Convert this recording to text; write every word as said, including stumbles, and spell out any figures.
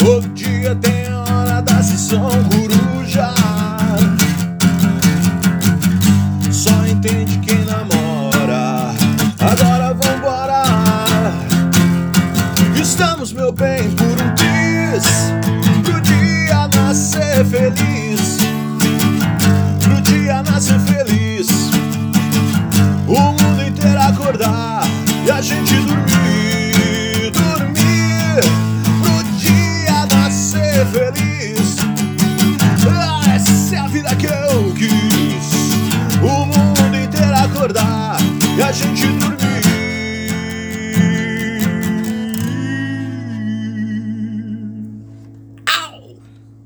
Todo dia tem a hora da sessão coruja. Só entende quem namora. Agora vambora. Estamos, meu bem, por um triz, pro dia nascer feliz, pro dia nascer feliz, o mundo inteiro acordar e a gente dormir, dormir, pro dia nascer feliz. Ah, essa é a vida que eu quis, o mundo inteiro acordar e a gente dormir.